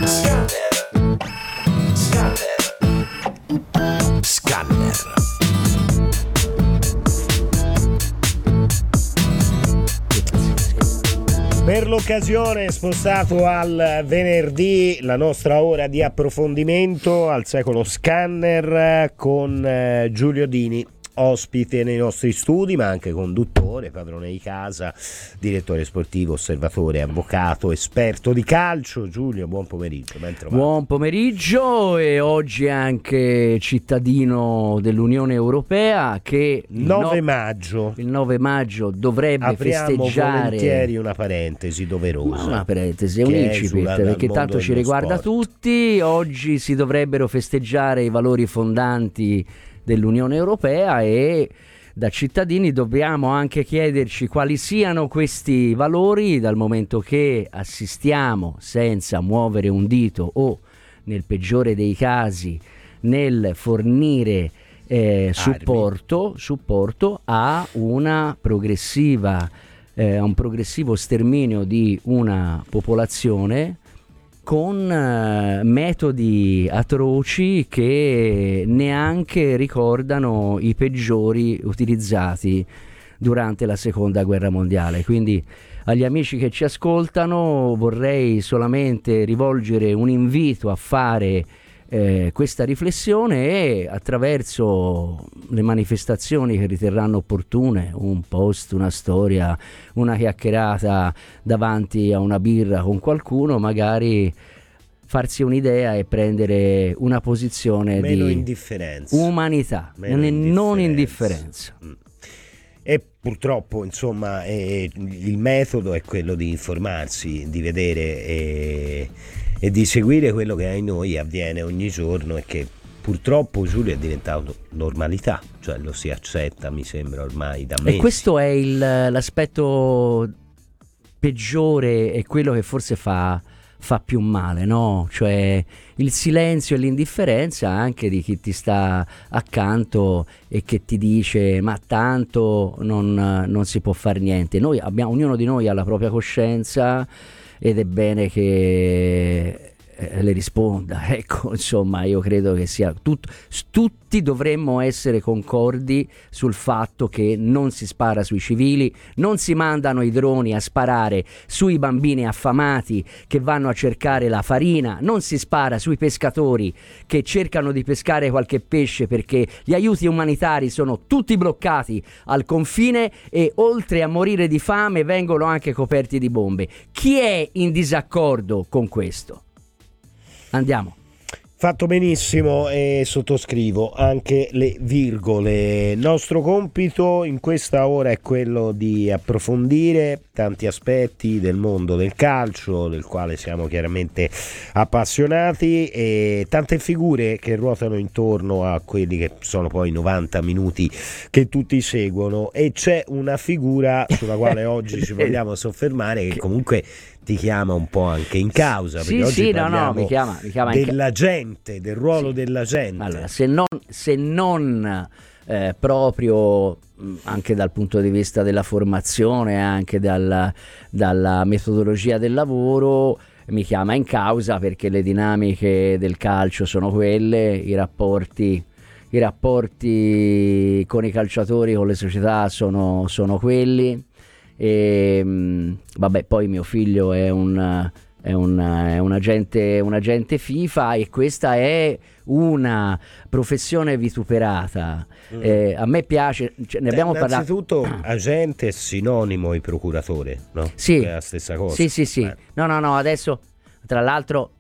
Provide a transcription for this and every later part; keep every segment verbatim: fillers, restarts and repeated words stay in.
Scanner. Scanner. Scanner. Per l'occasione spostato al venerdì la nostra ora di approfondimento al secolo Scanner con eh, Giulio Dini, ospite nei nostri studi, ma anche conduttore, padrone di casa, direttore sportivo, osservatore, avvocato, esperto di calcio. Giulio, buon pomeriggio, ben trovato. Buon pomeriggio, e oggi anche cittadino dell'Unione Europea, che il nove no- maggio il nove maggio dovrebbe apriamo festeggiare. volentieri una parentesi doverosa, Una parentesi, un che incipit, esula dal perché mondo tanto ci dello riguarda sport. tutti. Oggi si dovrebbero festeggiare i valori fondanti dell'Unione Europea, e da cittadini dobbiamo anche chiederci quali siano questi valori, dal momento che assistiamo, senza muovere un dito o nel peggiore dei casi nel fornire eh, supporto, supporto a una progressiva eh, a un progressivo sterminio di una popolazione con eh, metodi atroci che neanche ricordano i peggiori utilizzati durante la seconda guerra mondiale. Quindi agli amici che ci ascoltano vorrei solamente rivolgere un invito a fare eh, questa riflessione, e attraverso le manifestazioni che riterranno opportune, un post, una storia, una chiacchierata davanti a una birra con qualcuno, magari farsi un'idea e prendere una posizione meno di indifferenza, umanità, meno e non indifferenza. indifferenza. Mm. E purtroppo, insomma, eh, il metodo è quello di informarsi, di vedere e, e di seguire quello che ai noi avviene ogni giorno, e che purtroppo, Giulio, è diventato normalità, cioè lo si accetta, mi sembra, ormai da mesi. E questo è il, l'aspetto peggiore, e quello che forse fa, fa più male, no? Cioè il silenzio e l'indifferenza anche di chi ti sta accanto e che ti dice ma tanto non, non si può fare niente. Noi abbiamo, ognuno di noi ha la propria coscienza, ed è bene che le risponda. Ecco, insomma, io credo che sia tutto, tutti dovremmo essere concordi sul fatto che non si spara sui civili, non si mandano i droni a sparare sui bambini affamati che vanno a cercare la farina, non si spara sui pescatori che cercano di pescare qualche pesce, perché gli aiuti umanitari sono tutti bloccati al confine, e oltre a morire di fame vengono anche coperti di bombe. Chi è in disaccordo con questo? Andiamo. Fatto benissimo, e sottoscrivo anche le virgole. Il nostro compito in questa ora è quello di approfondire tanti aspetti del mondo del calcio, del quale siamo chiaramente appassionati, e tante figure che ruotano intorno a quelli che sono poi i novanta minuti che tutti seguono. E c'è una figura sulla quale oggi ci vogliamo soffermare, che comunque ti chiama un po' anche in causa, sì, perché oggi sì, no, parliamo no, mi chiama, mi chiama della in ca- gente, del ruolo sì. della gente. Allora, se non, se non eh, proprio mh, anche dal punto di vista della formazione, anche dalla, dalla metodologia del lavoro, mi chiama in causa perché le dinamiche del calcio sono quelle, i rapporti i rapporti con i calciatori, con le società sono, sono quelli. E vabbè, poi mio figlio è un è un, è un agente un agente FIFA, e questa è una professione vituperata. Mm. Eh, a me piace, cioè, ne abbiamo parlato. Innanzitutto agente è sinonimo di procuratore, no? Sì, è la stessa cosa. Sì, sì, sì. Eh. No, no, no, adesso tra l'altro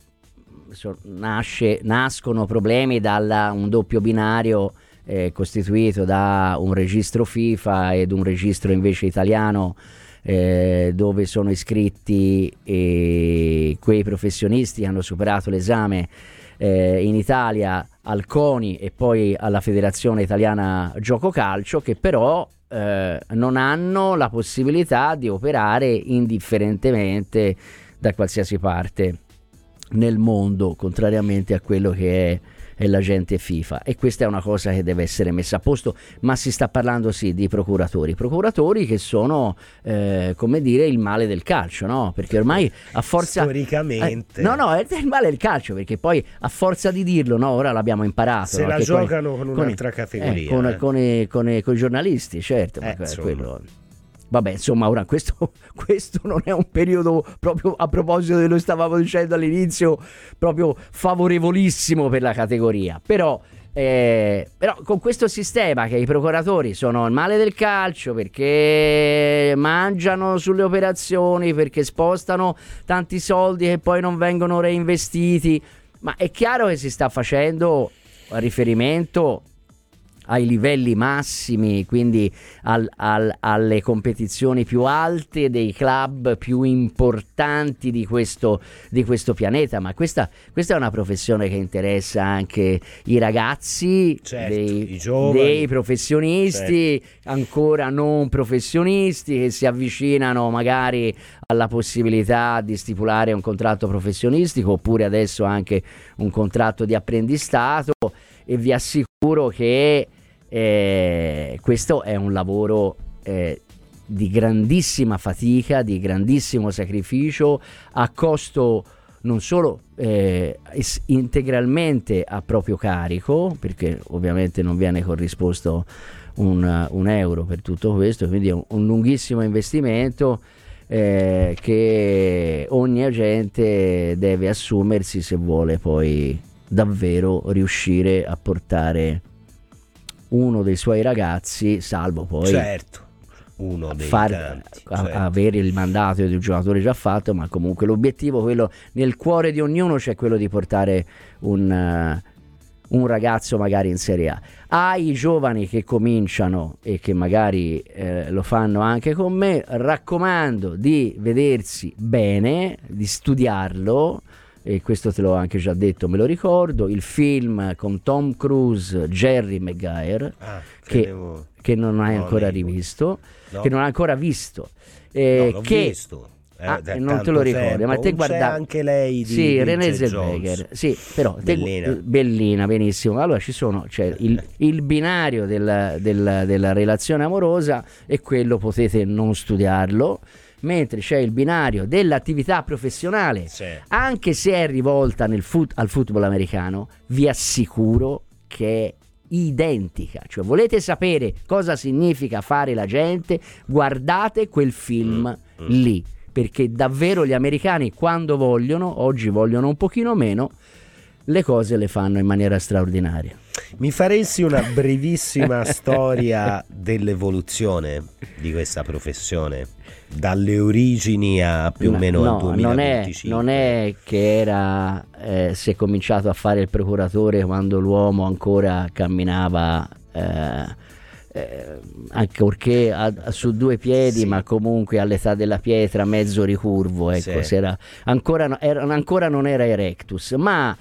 nasce, nascono problemi dalla un doppio binario eh, costituito da un registro FIFA ed un registro invece italiano, eh, dove sono iscritti eh, quei professionisti che hanno superato l'esame eh, in Italia al CONI e poi alla Federazione Italiana Gioco Calcio, che però eh, non hanno la possibilità di operare indifferentemente da qualsiasi parte nel mondo, contrariamente a quello che è e l'agente FIFA, e questa è una cosa che deve essere messa a posto. Ma si sta parlando sì di procuratori procuratori che sono eh, come dire il male del calcio, no? Perché ormai a forza storicamente eh, no no è il male del calcio, perché poi a forza di dirlo, no, ora l'abbiamo imparato, se no? la Che giocano con, con con un'altra i, categoria eh, con, eh. con, i, con, i, con i giornalisti, certo, eh, ma insomma. quello vabbè, insomma, ora questo, questo non è un periodo, proprio a proposito dello stavamo dicendo all'inizio, proprio favorevolissimo per la categoria, però eh, però con questo sistema che i procuratori sono il male del calcio perché mangiano sulle operazioni, perché spostano tanti soldi che poi non vengono reinvestiti, ma è chiaro che si sta facendo riferimento ai livelli massimi, quindi al, al, alle competizioni più alte dei club più importanti di questo, di questo pianeta. Ma questa, questa è una professione che interessa anche i ragazzi, certo, dei, i giovani, dei professionisti, certo, ancora non professionisti che si avvicinano magari alla possibilità di stipulare un contratto professionistico oppure adesso anche un contratto di apprendistato, e vi assicuro che eh, questo è un lavoro eh, di grandissima fatica, di grandissimo sacrificio, a costo non solo eh, integralmente a proprio carico, perché ovviamente non viene corrisposto un, un euro per tutto questo, quindi è un, un lunghissimo investimento eh, che ogni agente deve assumersi se vuole poi davvero riuscire a portare uno dei suoi ragazzi, salvo poi certo uno dei far, tanti, a, certo. avere il mandato di un giocatore già fatto, ma comunque l'obiettivo, quello nel cuore di ognuno c'è quello di portare un, uh, un ragazzo magari in Serie A. Ai giovani che cominciano e che magari eh, lo fanno anche con me, raccomando di vedersi bene, di studiarlo, e questo te l'ho anche già detto, me lo ricordo, il film con Tom Cruise, Jerry Maguire, ah, che, che non hai no, ancora leggo. rivisto, no. che non hai ancora visto, eh, no, l'ho che visto. Eh, ah, non te lo ricordi, tempo. Ma te guarda anche lei di sì, Renée Zellweger, sì, però Bellina. Te, Bellina, benissimo. Allora ci sono, c'è il, il binario della, della, della relazione amorosa, e quello potete non studiarlo, mentre c'è il binario dell'attività professionale, sì. Anche se è rivolta nel fut- al football americano, vi assicuro che è identica. Cioè, volete sapere cosa significa fare l'agente? Guardate quel film mm, mm. lì, perché davvero gli americani, quando vogliono, oggi vogliono un pochino meno, le cose le fanno in maniera straordinaria. Mi faresti una brevissima storia dell'evoluzione di questa professione, dalle origini a più o meno no, al duemilaventicinque? Non è, non è che era eh, si è cominciato a fare il procuratore quando l'uomo ancora camminava eh, eh, ancorché a, a, su due piedi, sì. Ma comunque all'età della pietra, mezzo ricurvo, ecco, sì. era, ancora, era, ancora non era erectus, ma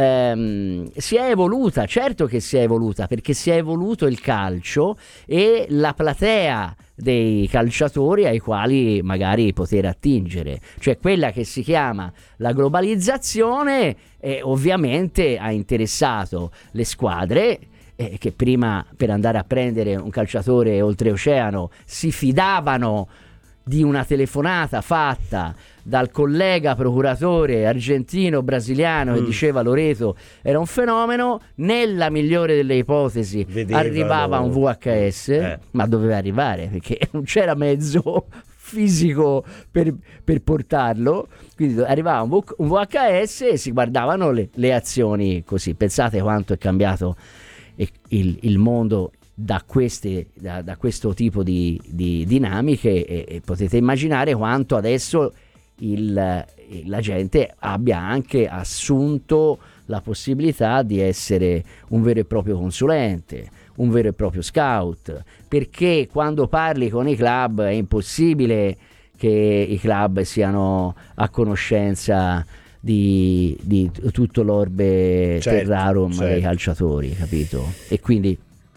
ehm, si è evoluta, certo che si è evoluta, perché si è evoluto il calcio e la platea dei calciatori ai quali magari poter attingere, cioè quella che si chiama la globalizzazione, e ovviamente ha interessato le squadre eh, che prima, per andare a prendere un calciatore oltreoceano, si fidavano di una telefonata fatta dal collega procuratore argentino brasiliano che mm. diceva Loreto era un fenomeno. Nella migliore delle ipotesi Vedevano. arrivava un V H S, eh. ma doveva arrivare perché non c'era mezzo fisico per, per portarlo, quindi arrivava un, v, un V H S e si guardavano le, le azioni così. Pensate quanto è cambiato il, il mondo da, queste, da, da questo tipo di, di dinamiche, e, e potete immaginare quanto adesso il, la gente abbia anche assunto la possibilità di essere un vero e proprio consulente, un vero e proprio scout, perché quando parli con i club è impossibile che i club siano a conoscenza di, di tutto l'orbe certo, terrarum certo. dei calciatori, capito? E quindi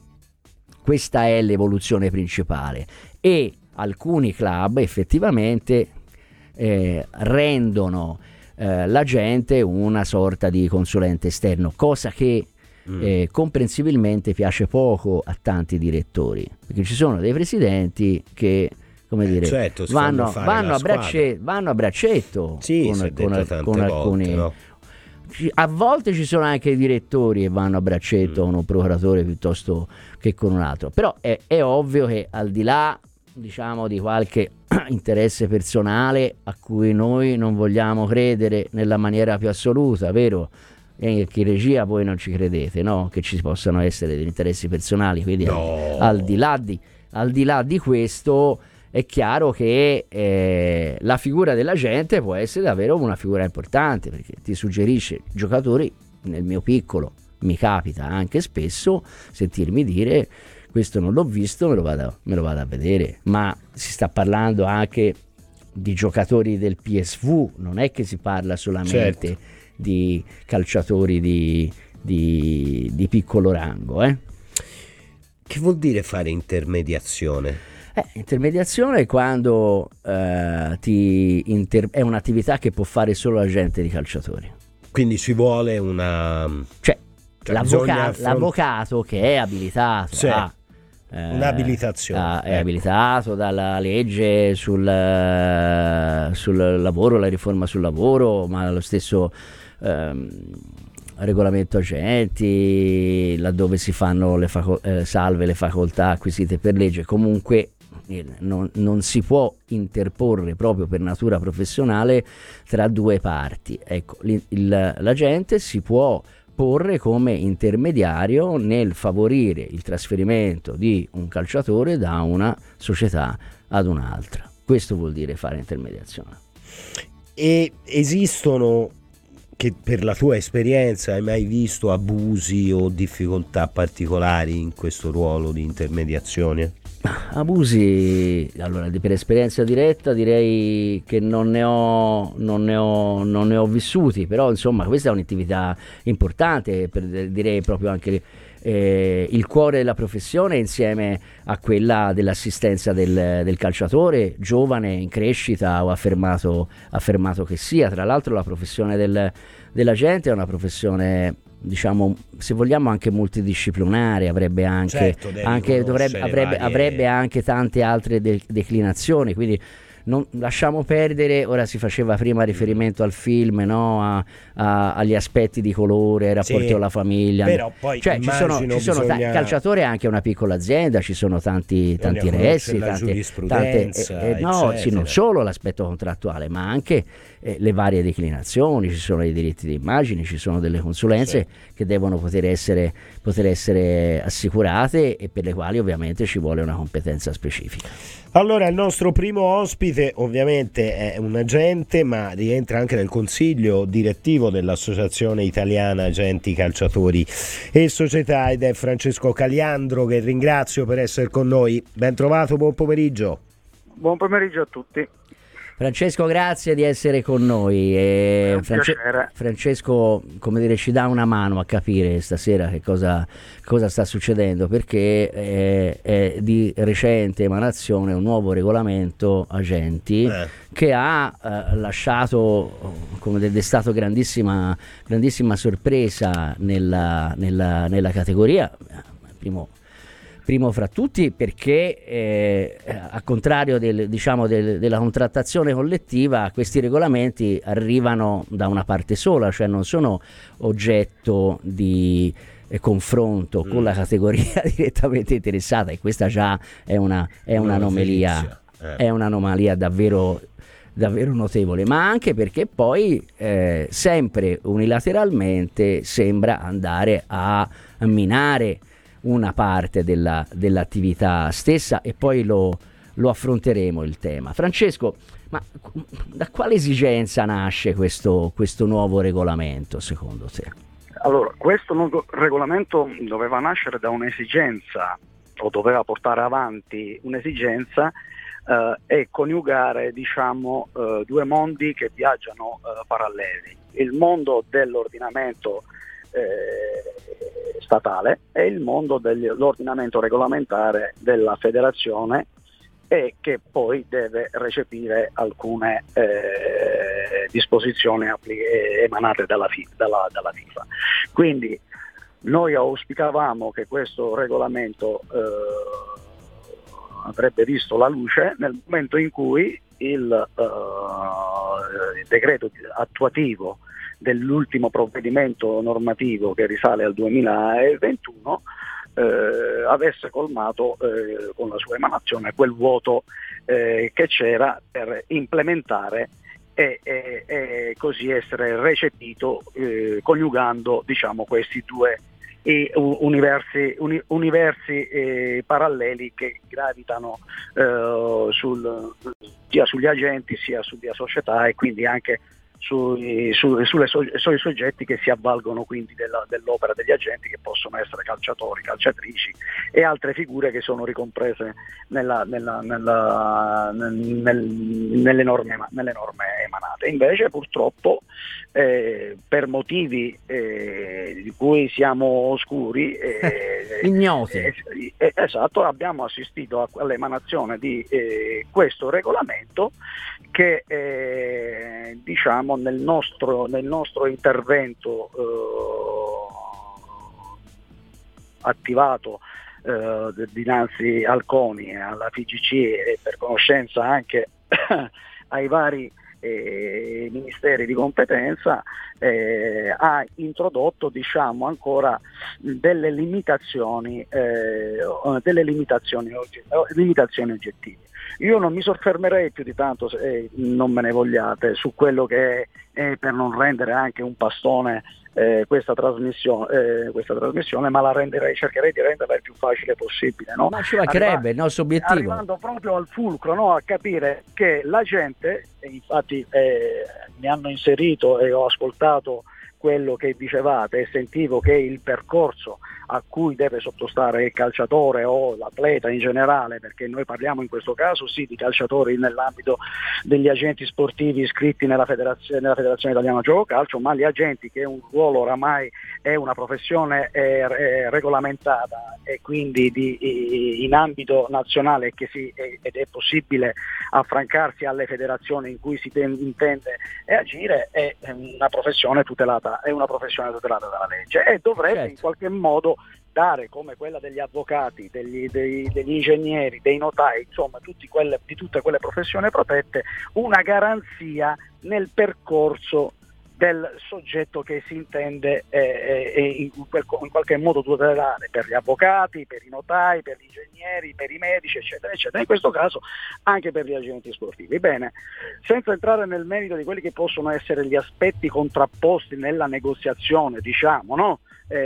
questa è l'evoluzione principale, e alcuni club effettivamente eh, rendono eh, la gente una sorta di consulente esterno, cosa che mm. eh, comprensibilmente piace poco a tanti direttori, perché ci sono dei presidenti che, come dire, certo, vanno, vanno, a squadra. bracce, vanno a braccetto sì, con, con, tante con alcuni volte, no? A volte ci sono anche i direttori che vanno a braccetto con un procuratore piuttosto che con un altro, però è, è ovvio che al di là, diciamo, di qualche interesse personale a cui noi non vogliamo credere nella maniera più assoluta, vero? E che in regia voi non ci credete, no? Che ci possano essere degli interessi personali, quindi no. al, al, di là di, al di là di questo è chiaro che eh, la figura dell'agente può essere davvero una figura importante, perché ti suggerisce giocatori. Nel mio piccolo mi capita anche spesso sentirmi dire: questo non l'ho visto, me lo vado, me lo vado a vedere. Ma si sta parlando anche di giocatori del P S V, non è che si parla solamente certo. di calciatori di, di, di piccolo rango. Eh? Che vuol dire fare intermediazione? Eh, intermediazione è quando eh, ti inter- è un'attività che può fare solo l'agente di calciatori. Quindi ci vuole una... Cioè, cioè l'avvoca- affront- l'avvocato che è abilitato sì. a... Eh, un'abilitazione a, è ecco. abilitato dalla legge sul, uh, sul lavoro, la riforma sul lavoro, ma lo stesso um, regolamento agenti, laddove si fanno le faco- eh, salve le facoltà acquisite per legge. Comunque eh, non, non si può interporre proprio per natura professionale tra due parti. Ecco, il, il, l'agente si può porre come intermediario nel favorire il trasferimento di un calciatore da una società ad un'altra. Questo vuol dire fare intermediazione. E esistono, che per la tua esperienza hai mai visto abusi o difficoltà particolari in questo ruolo di intermediazione? Abusi, allora, per esperienza diretta direi che non ne ho, non ne ho, non ne ho vissuti, però insomma questa è un'attività importante, per, direi proprio anche eh, il cuore della professione insieme a quella dell'assistenza del, del calciatore giovane in crescita o affermato, affermato che sia. Tra l'altro la professione del, dell'agente è una professione, diciamo, se vogliamo anche multidisciplinare, avrebbe anche, certo, anche dovrebbe, avrebbe, varie... avrebbe anche tante altre de- declinazioni, quindi non lasciamo perdere. Ora si faceva prima riferimento al film, no? a, a, agli aspetti di colore, ai rapporti sì, con la famiglia, però poi cioè ci sono, ci sono bisogna... ta- il calciatore è anche una piccola azienda, ci sono tanti, tanti resti, tante, tante eh, eh, no, sì, non solo l'aspetto contrattuale, ma anche eh, le varie declinazioni, ci sono i diritti di immagine, ci sono delle consulenze sì. che devono poter essere, poter essere assicurate e per le quali ovviamente ci vuole una competenza specifica. Allora, il nostro primo ospite ovviamente è un agente, ma rientra anche nel consiglio direttivo dell'Associazione Italiana Agenti Calciatori e Società, ed è Francesco Caliandro, che ringrazio per essere con noi. Ben trovato, buon pomeriggio. Buon pomeriggio a tutti. Francesco, grazie di essere con noi. E France- Francesco, come dire, ci dà una mano a capire stasera che cosa, cosa sta succedendo, perché è, è di recente emanazione un nuovo regolamento agenti eh. che ha eh, lasciato, come destato, grandissima, grandissima sorpresa nella, nella, nella categoria. Primo Primo fra tutti perché eh, a contrario del, diciamo del, della contrattazione collettiva, questi regolamenti arrivano da una parte sola, cioè non sono oggetto di eh, confronto mm. con la categoria direttamente interessata, e questa già è, una, è un'anomalia, eh. è un'anomalia davvero davvero notevole, ma anche perché poi eh, sempre unilateralmente sembra andare a minare una parte della, dell'attività stessa, e poi lo, lo affronteremo il tema. Francesco, ma da quale esigenza nasce questo, questo nuovo regolamento secondo te? Allora, questo nuovo regolamento doveva nascere da un'esigenza, o doveva portare avanti un'esigenza eh, e coniugare, diciamo, eh, due mondi che viaggiano eh, paralleli: il mondo dell'ordinamento Eh, statale e il mondo dell'ordinamento regolamentare della federazione, e che poi deve recepire alcune eh, disposizioni appli- emanate dalla, F I- dalla, dalla FIFA. Quindi Noi auspicavamo che questo regolamento eh, avrebbe visto la luce nel momento in cui il, uh, il decreto attuativo dell'ultimo provvedimento normativo, che risale al duemilaventuno, eh, avesse colmato eh, con la sua emanazione quel vuoto eh, che c'era per implementare e, e, e così essere recepito eh, coniugando, diciamo, questi due e universi, uni, universi eh, paralleli che gravitano eh, sul, sia sugli agenti sia sulla società, e quindi anche sui, su, sulle so, sui soggetti che si avvalgono quindi della, dell'opera degli agenti, che possono essere calciatori, calciatrici e altre figure che sono ricomprese nella, nella, nella, nel, nelle, norme, nelle norme emanate. Invece purtroppo eh, per motivi eh, di cui siamo oscuri eh, ignoti eh, eh, esatto, abbiamo assistito a, all'emanazione di eh, questo regolamento che eh, diciamo nel nostro, nel nostro intervento eh, attivato eh, dinanzi al CONI e alla F I G C, e per conoscenza anche ai vari eh, ministeri di competenza, eh, ha introdotto, diciamo, ancora delle limitazioni, eh, delle limitazioni, limitazioni oggettive. Io non mi soffermerei più di tanto, se eh, non me ne vogliate, su quello che è, eh, per non rendere anche un pastone eh, questa trasmissione, eh, questa trasmissione, ma la renderei, cercherei di renderla il più facile possibile, no? Ma ci mancherebbe, Arriva, il nostro obiettivo. Arrivando proprio al fulcro, no? A capire che la gente, e infatti eh, mi hanno inserito e ho ascoltato quello che dicevate e sentivo che il percorso a cui deve sottostare il calciatore o l'atleta in generale, perché noi parliamo in questo caso sì di calciatori nell'ambito degli agenti sportivi iscritti nella federazione, nella federazione italiana gioco calcio, ma gli agenti, che è un ruolo oramai, è una professione è, è regolamentata e quindi di, in ambito nazionale, che si, ed è possibile affrancarsi alle federazioni in cui si ten, intende agire, è una professione tutelata, è una professione tutelata dalla legge, e dovrebbe certo. in qualche modo dare, come quella degli avvocati, degli, dei, degli ingegneri, dei notai, insomma tutti quelle, di tutte quelle professioni protette, una garanzia nel percorso del soggetto che si intende eh, eh, in, in qualche modo tutelare, per gli avvocati, per i notai, per gli ingegneri, per i medici, eccetera, eccetera, in questo caso anche per gli agenti sportivi. Bene, senza entrare nel merito di quelli che possono essere gli aspetti contrapposti nella negoziazione, diciamo, no?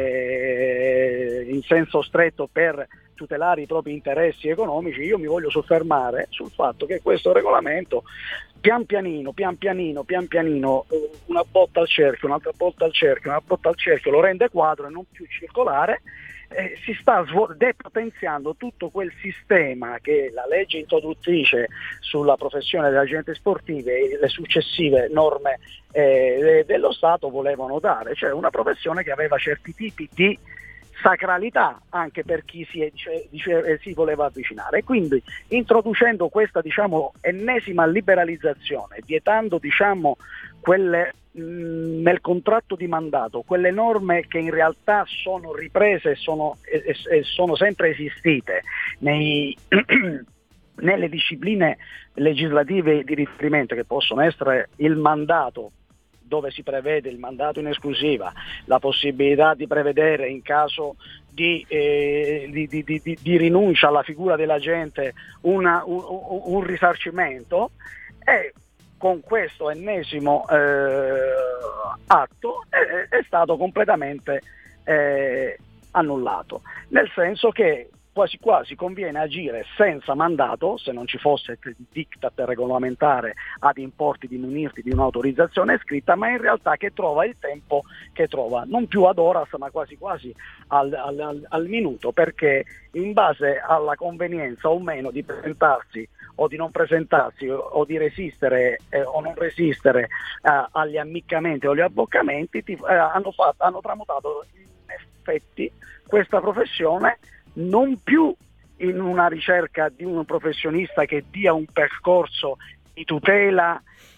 Eh, in senso stretto per tutelare i propri interessi economici, io mi voglio soffermare sul fatto che questo regolamento pian pianino, pian pianino, pian pianino, una botta al cerchio, un'altra botta al cerchio, una botta al cerchio, lo rende quadro e non più circolare. Eh, si sta svol- depotenziando tutto quel sistema che la legge introduttrice sulla professione degli agenti sportivi e le successive norme eh, dello Stato volevano dare, cioè una professione che aveva certi tipi di sacralità anche per chi si, dice, dice, si voleva avvicinare, e quindi introducendo questa, diciamo, ennesima liberalizzazione, vietando, diciamo, quelle mh, nel contratto di mandato, quelle norme che in realtà sono riprese e sono, e, e sono sempre esistite nei nelle discipline legislative di riferimento, che possono essere il mandato, dove si prevede il mandato in esclusiva, la possibilità di prevedere in caso di, eh, di, di, di, di rinuncia alla figura dell'agente una, un, un risarcimento, e con questo ennesimo eh, atto è, è stato completamente eh, annullato, nel senso che quasi quasi conviene agire senza mandato, se non ci fosse il diktat regolamentare ad importi di munirti di un'autorizzazione scritta, ma in realtà che trova il tempo che trova, non più ad horas ma quasi quasi al, al, al minuto, perché in base alla convenienza o meno di presentarsi o di non presentarsi o di resistere eh, o non resistere eh, agli ammiccamenti o agli abboccamenti, ti, eh, hanno, fatto, hanno tramutato in effetti questa professione non più in una ricerca di un professionista che dia un percorso di tutela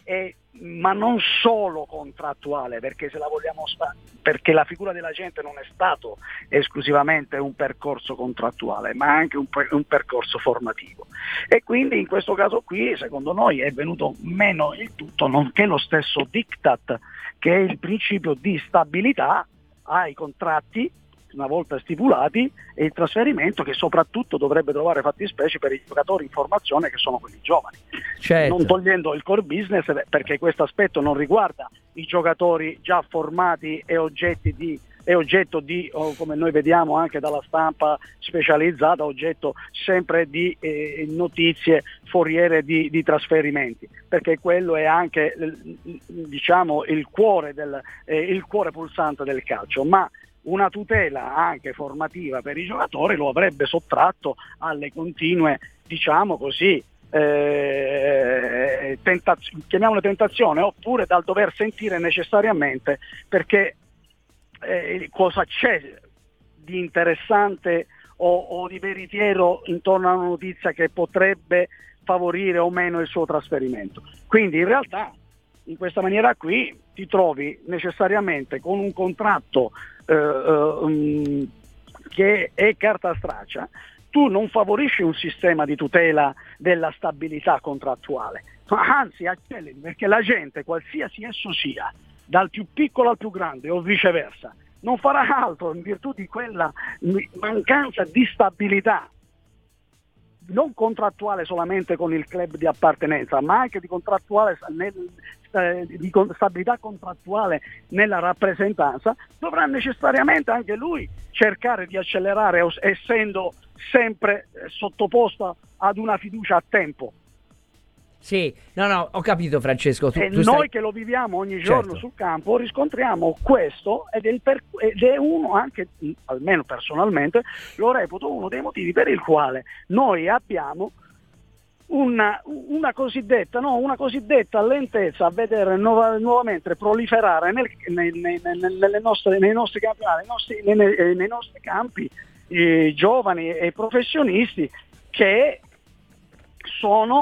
è, ma non solo contrattuale, perché se la vogliamo sta- perché la figura dell'agente non è stato esclusivamente un percorso contrattuale, ma anche un, per- un percorso formativo. E quindi in questo caso qui, secondo noi, è venuto meno il tutto, nonché lo stesso diktat, che è il principio di stabilità ai contratti una volta stipulati, e il trasferimento che soprattutto dovrebbe trovare fattispecie per i giocatori in formazione, che sono quelli giovani. Certo. Non togliendo il core business, perché questo aspetto non riguarda i giocatori già formati e oggetti di è oggetto di, o come noi vediamo anche dalla stampa specializzata, oggetto sempre di eh, notizie foriere di, di trasferimenti, perché quello è anche diciamo il cuore del eh, il cuore pulsante del calcio, ma una tutela anche formativa per i giocatori lo avrebbe sottratto alle continue, diciamo così, eh, tentaz- chiamiamole tentazione, oppure dal dover sentire necessariamente perché eh, cosa c'è di interessante o, o di veritiero intorno a una notizia che potrebbe favorire o meno il suo trasferimento. Quindi in realtà in questa maniera qui ti trovi necessariamente con un contratto eh, um, che è carta straccia, tu non favorisci un sistema di tutela della stabilità contrattuale, ma anzi acceleri, perché la gente, qualsiasi esso sia, dal più piccolo al più grande o viceversa, non farà altro in virtù di quella mancanza di stabilità non contrattuale solamente con il club di appartenenza, ma anche di contrattuale nel, eh, di stabilità contrattuale nella rappresentanza, dovrà necessariamente anche lui cercare di accelerare, essendo sempre sottoposto ad una fiducia a tempo. Sì, no, no, ho capito Francesco. Tu, e tu noi stai... che lo viviamo ogni giorno, certo, sul campo riscontriamo questo ed è, il per... ed è uno anche, almeno personalmente, lo reputo uno dei motivi per il quale noi abbiamo una, una cosiddetta no, una cosiddetta lentezza a vedere nuova, nuovamente proliferare nel, nei, nei, nelle nostre, nei nostri campionati, nei nostri, nei, nei nostri campi i giovani e professionisti che sono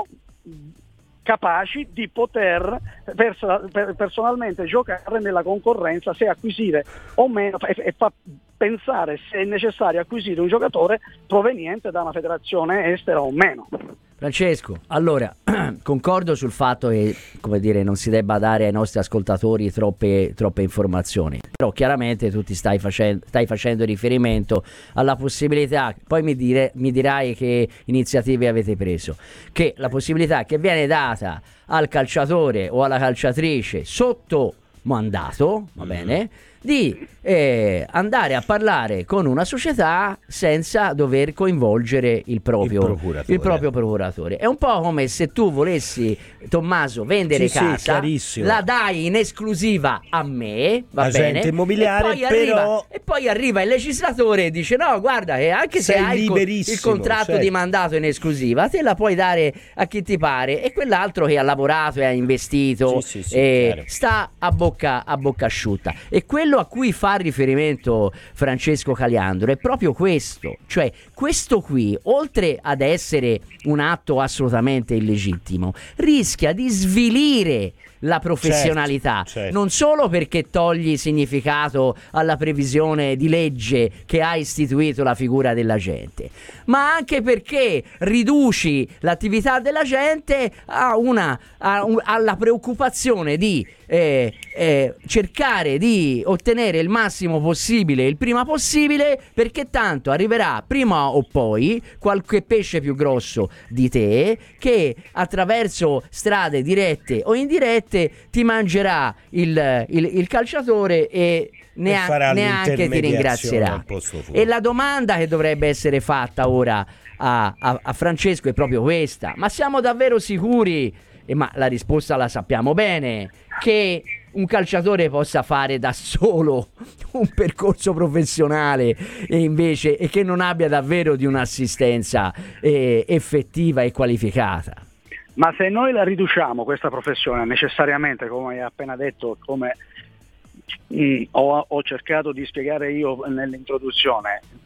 capaci di poter pers- per- personalmente giocare nella concorrenza, se acquisire o meno, e, e fa pensare se è necessario acquisire un giocatore proveniente da una federazione estera o meno. Francesco, allora concordo sul fatto che, come dire, non si debba dare ai nostri ascoltatori troppe, troppe informazioni, però chiaramente tu ti stai facendo, stai facendo riferimento alla possibilità, poi mi, dire, mi dirai che iniziative avete preso, che la possibilità che viene data al calciatore o alla calciatrice sotto mandato, va bene, di eh, andare a parlare con una società senza dover coinvolgere il proprio, il procuratore. il proprio procuratore. È un po' come se tu volessi, Tommaso, vendere sì, casa, sì, la dai in esclusiva a me, va agente bene, immobiliare, e poi, però... arriva, e poi arriva il legislatore e dice no, guarda che anche se hai il, il contratto certo. di mandato in esclusiva, te la puoi dare a chi ti pare, e quell'altro che ha lavorato e ha investito sì, sì, sì, eh, sta a bocca, a bocca asciutta. E quello a cui fa riferimento Francesco Caliandro è proprio questo, cioè questo qui, oltre ad essere un atto assolutamente illegittimo, rischia di svilire la professionalità, certo, certo. non solo perché togli significato alla previsione di legge che ha istituito la figura dell'agente, ma anche perché riduci l'attività dell'agente a una, a un, alla preoccupazione di eh, eh, cercare di ottenere il massimo possibile il prima possibile, perché tanto arriverà prima o poi qualche pesce più grosso di te che attraverso strade dirette o indirette ti mangerà il, il, il calciatore e nea- neanche ti ringrazierà. E la domanda che dovrebbe essere fatta ora a, a, a Francesco è proprio questa: ma siamo davvero sicuri, e ma la risposta la sappiamo bene, che un calciatore possa fare da solo un percorso professionale e invece e che non abbia davvero di un'assistenza eh, effettiva e qualificata? Ma se noi la riduciamo questa professione necessariamente, come hai appena detto, come mh, ho, ho cercato di spiegare io nell'introduzione,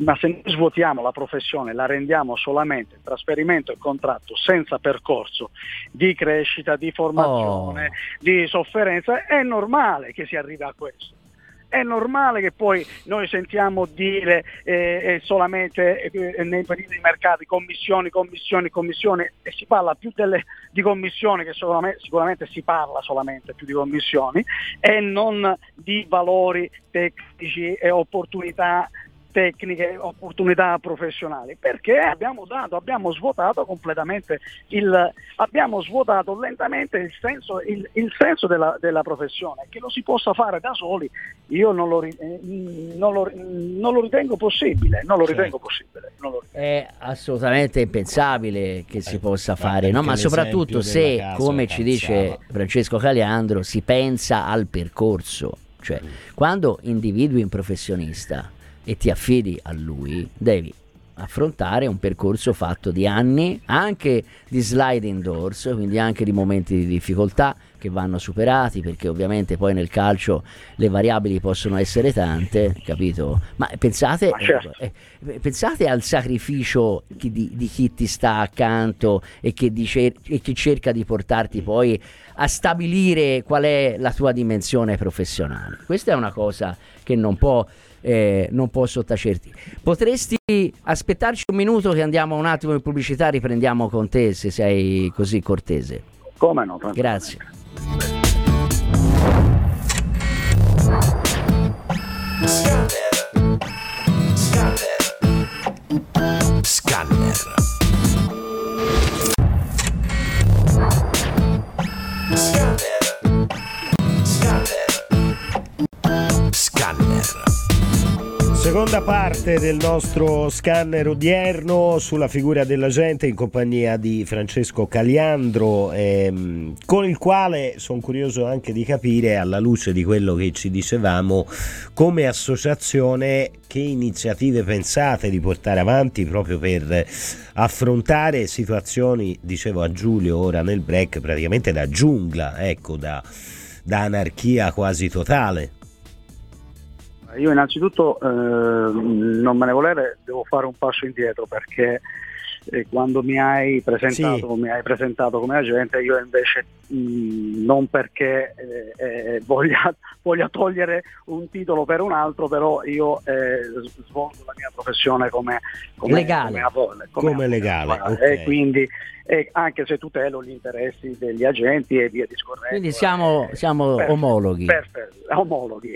ma se noi svuotiamo la professione, la rendiamo solamente trasferimento e contratto senza percorso di crescita, di formazione, oh. di sofferenza, è normale che si arrivi a questo. È normale che poi noi sentiamo dire eh, eh, solamente eh, nei periodi di mercati commissioni, commissioni, commissioni, e si parla più delle, di commissioni, che sicuramente, sicuramente si parla solamente più di commissioni, e non di valori tecnici e opportunità tecniche, opportunità professionali, perché abbiamo dato, abbiamo svuotato completamente il, abbiamo svuotato lentamente il senso, il, il senso della, della professione. Che lo si possa fare da soli, io non lo, non lo, non lo ritengo possibile, non lo ritengo possibile. Non lo ritengo. È assolutamente impensabile che si possa fare, no? Ma soprattutto se, come ci dice Francesco Caliandro, si pensa al percorso, cioè quando individui un professionista e ti affidi a lui, devi affrontare un percorso fatto di anni, anche di sliding doors, quindi anche di momenti di difficoltà che vanno superati, perché ovviamente poi nel calcio le variabili possono essere tante, capito? Ma pensate, Ma certo. eh, eh, pensate al sacrificio chi, di, di chi ti sta accanto e che, dice, e che cerca di portarti poi a stabilire qual è la tua dimensione professionale. Questa è una cosa che non può Eh, non può sottacerti. Potresti aspettarci un minuto che andiamo un attimo in pubblicità, riprendiamo con te se sei così cortese. Come no? Grazie. Scanner. Scanner. Scanner. Scanner. Seconda parte del nostro scanner odierno sulla figura della gente, in compagnia di Francesco Caliandro, ehm, con il quale sono curioso anche di capire, alla luce di quello che ci dicevamo, come associazione che iniziative pensate di portare avanti proprio per affrontare situazioni, dicevo a Giulio ora nel break, praticamente da giungla, ecco, da, da anarchia quasi totale. Io innanzitutto eh, non me ne volere, devo fare un passo indietro, perché eh, quando mi hai presentato, sì. mi hai presentato come agente, io invece mh, non perché eh, eh, voglia, voglia togliere un titolo per un altro, però io eh, svolgo la mia professione come, come legale, come, come, come legale, okay. Okay. E quindi e anche se tutelo gli interessi degli agenti e via discorrendo. Quindi siamo, eh, siamo per, omologhi. Perfetto, omologhi.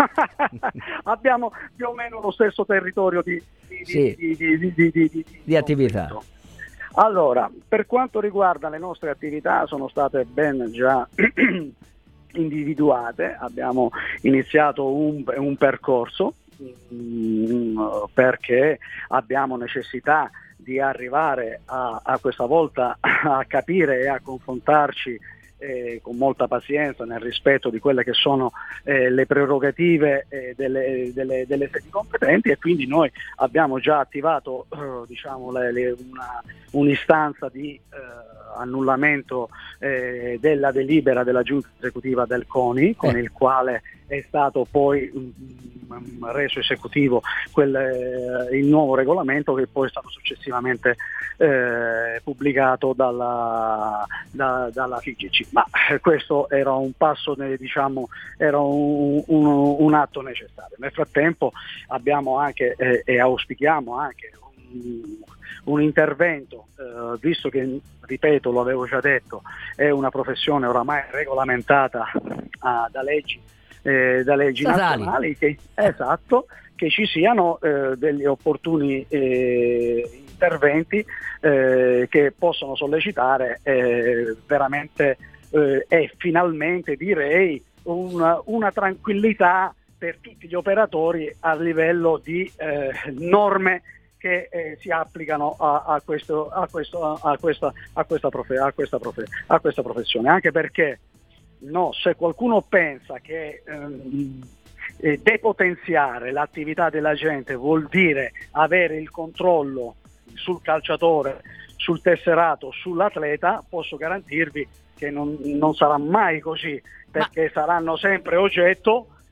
Abbiamo più o meno lo stesso territorio di, di, sì. di, di, di, di, di, di, di attività. Allora, per quanto riguarda le nostre attività, sono state ben già individuate. Abbiamo iniziato un, un percorso mh, perché abbiamo necessità di arrivare a, a questa volta a capire e a confrontarci eh, con molta pazienza nel rispetto di quelle che sono eh, le prerogative eh, delle, delle, delle sedi competenti, e quindi noi abbiamo già attivato eh, diciamo, le, le, una, un'istanza di eh, annullamento eh, della delibera della giunta esecutiva del CONI, con eh. il quale è stato poi um, reso esecutivo quel, eh, il nuovo regolamento, che poi è stato successivamente eh, pubblicato dalla, da, dalla F I G C. Ma eh, questo era un passo, diciamo, era un, un, un atto necessario. Nel frattempo abbiamo anche eh, e auspichiamo anche un, un intervento, eh, visto che, ripeto, lo avevo già detto, è una professione oramai regolamentata ah, da leggi Eh, da leggi statali. nazionali, che, esatto, che ci siano eh, degli opportuni eh, interventi eh, che possono sollecitare eh, veramente eh, e finalmente, direi, una, una tranquillità per tutti gli operatori a livello di eh, norme che eh, si applicano a, a, questo, a, questo, a, questa, a, questa profe, a, questa profe, a questa professione, anche perché no, se qualcuno pensa che ehm, eh, depotenziare l'attività della gente vuol dire avere il controllo sul calciatore, sul tesserato, sull'atleta, posso garantirvi che non, non sarà mai così, perché Ma... saranno sempre oggetto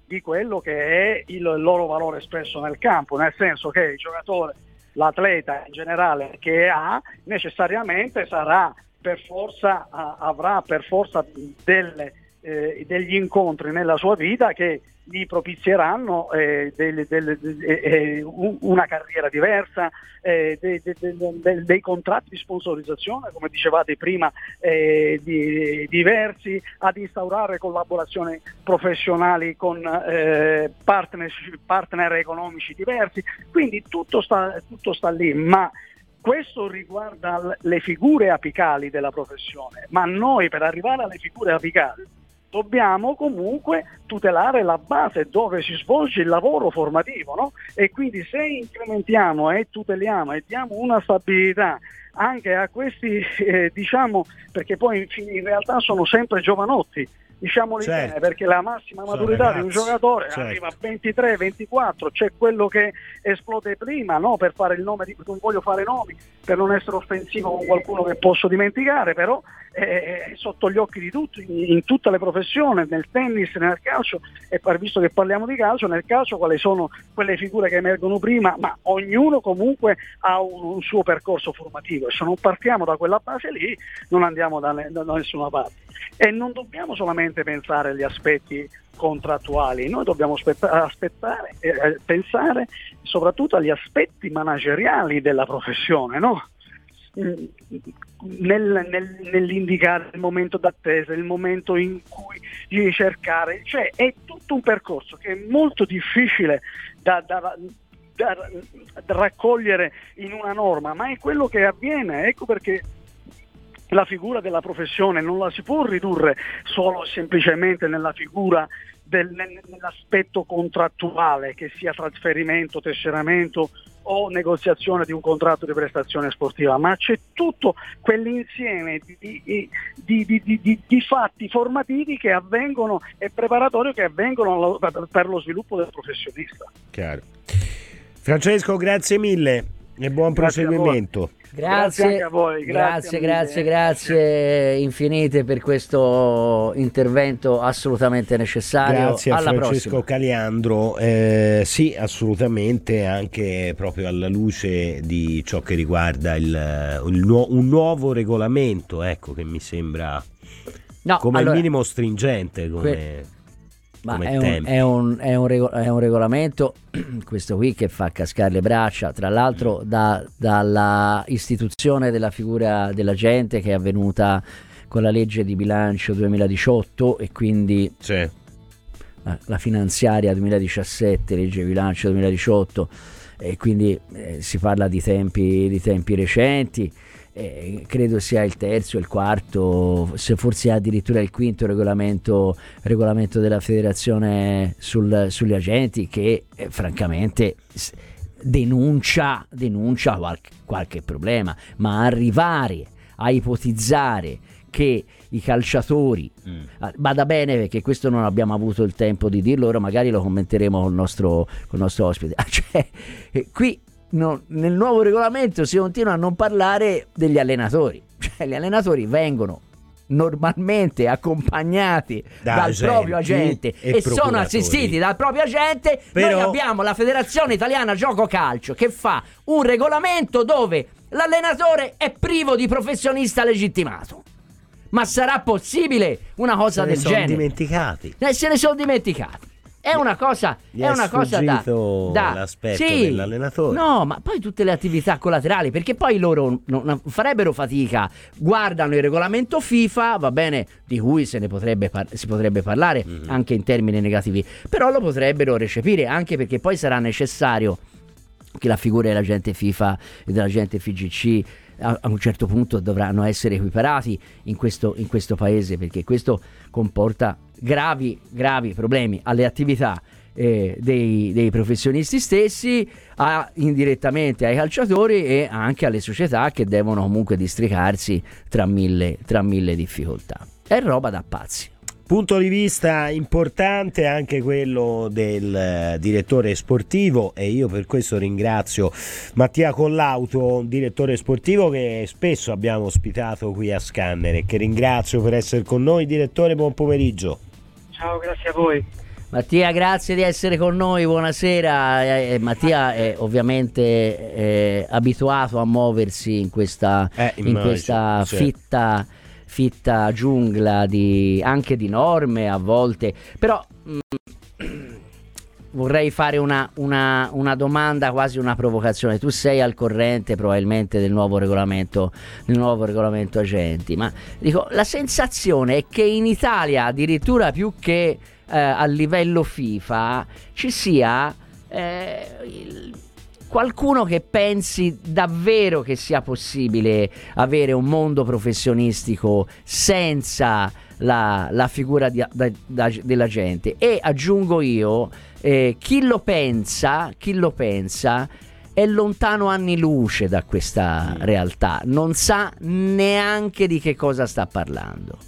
di quello che è il loro valore espresso nel campo, nel senso che il giocatore, l'atleta in generale che ha, necessariamente sarà per forza, avrà per forza delle, eh, degli incontri nella sua vita che gli propizieranno eh, delle, delle, eh, una carriera diversa, eh, dei, dei, dei, dei contratti di sponsorizzazione, come dicevate prima, eh, di, diversi, ad instaurare collaborazioni professionali con eh, partner, partner economici diversi, quindi tutto sta, tutto sta lì, ma questo riguarda le figure apicali della professione, ma noi per arrivare alle figure apicali dobbiamo comunque tutelare la base dove si svolge il lavoro formativo, no? E quindi se incrementiamo e tuteliamo e diamo una stabilità anche a questi, eh, diciamo, perché poi in realtà sono sempre giovanotti, diciamoli certo. bene, perché la massima Sono maturità ragazzi, di un giocatore certo. arriva a ventitré ventiquattro, c'è quello che esplode prima, no? Per fare il nome di, non voglio fare nomi per non essere offensivo con qualcuno che posso dimenticare, però è sotto gli occhi di tutti, in, in tutte le professioni, nel tennis, nel calcio, e visto che parliamo di calcio, nel calcio quali sono quelle figure che emergono prima, ma ognuno comunque ha un, un suo percorso formativo, e se non partiamo da quella base lì non andiamo da, da, da nessuna parte. E non dobbiamo solamente pensare agli aspetti contrattuali, noi dobbiamo aspetta- aspettare, eh, pensare soprattutto agli aspetti manageriali della professione, no? Nel, nel, nell'indicare il momento d'attesa, il momento in cui cercare, cioè è tutto un percorso che è molto difficile da, da, da, da raccogliere in una norma, ma è quello che avviene. Ecco perché la figura della professione non la si può ridurre solo semplicemente nella figura del, nell'aspetto contrattuale, che sia trasferimento, tesseramento o negoziazione di un contratto di prestazione sportiva, ma c'è tutto quell'insieme di, di, di, di, di, di fatti formativi che avvengono e preparatori che avvengono per lo sviluppo del professionista. Chiaro. Francesco, grazie mille e buon Grazie proseguimento. Grazie, grazie anche a voi, grazie, grazie, grazie, grazie infinite per questo intervento assolutamente necessario. Grazie a alla Francesco prossima. Caliandro. Eh, sì, assolutamente, anche proprio alla luce di ciò che riguarda il, il nu- un nuovo regolamento, ecco, che mi sembra No, come allora, il minimo stringente come, que- ma come è un, tempi. è, un, è, un rego- è un regolamento questo qui che fa cascare le braccia, tra l'altro da, dalla istituzione della figura dell'agente che è avvenuta con la legge di bilancio duemiladiciotto, e quindi Sì. la, la finanziaria duemiladiciassette, legge di bilancio duemiladiciotto, e quindi eh, si parla di tempi, di tempi recenti. Eh, credo sia il terzo, il quarto, se forse addirittura il quinto regolamento, regolamento della federazione sul, sugli agenti, che eh, francamente denuncia, denuncia qualche, qualche problema, ma arrivare a ipotizzare che i calciatori, mm. bada bene perché questo non abbiamo avuto il tempo di dirlo, ora magari lo commenteremo col nostro, col nostro ospite, cioè, eh, qui No, nel nuovo regolamento si continua a non parlare degli allenatori, cioè gli allenatori vengono normalmente accompagnati da dal agenti proprio agente e, e sono assistiti dal proprio agente. Però noi abbiamo la Federazione Italiana Gioco Calcio che fa un regolamento dove l'allenatore è privo di professionista legittimato. Ma sarà possibile una cosa del genere? Se ne sono dimenticati. Eh, se ne sono dimenticati. È una cosa, Gli è una cosa da, da l'aspetto sì, dell'allenatore. No, ma poi tutte le attività collaterali, perché poi loro non, non farebbero fatica, guardano il regolamento FIFA, va bene, di cui se ne potrebbe par- si potrebbe parlare mm-hmm. anche in termini negativi, però lo potrebbero recepire, anche perché poi sarà necessario che la figura dell'agente FIFA e dell'agente F G C a, a un certo punto dovranno essere equiparati in questo, in questo paese, perché questo comporta gravi gravi problemi alle attività eh, dei, dei professionisti stessi, a, indirettamente ai calciatori e anche alle società che devono comunque districarsi tra mille, tra mille difficoltà. È roba da pazzi. Punto di vista importante anche quello del uh, direttore sportivo, e io per questo ringrazio Mattia Collauto, direttore sportivo che spesso abbiamo ospitato qui a Scanner, e che ringrazio per essere con noi. Direttore, buon pomeriggio. Ciao, grazie a voi. Mattia, grazie di essere con noi, buonasera. Eh, Mattia è ovviamente eh, abituato a muoversi in questa, eh, in questa certo. fitta, fitta giungla di, anche di norme a volte, però mh, vorrei fare una, una, una domanda, quasi una provocazione. Tu sei al corrente probabilmente del nuovo regolamento, del nuovo regolamento agenti, ma dico, la sensazione è che in Italia, addirittura più che Eh, a livello FIFA, ci sia eh, il, qualcuno che pensi davvero che sia possibile avere un mondo professionistico senza la, la figura di, da, da, della gente. E aggiungo io, eh, chi lo pensa, chi lo pensa è lontano anni luce da questa mm. realtà, non sa neanche di che cosa sta parlando.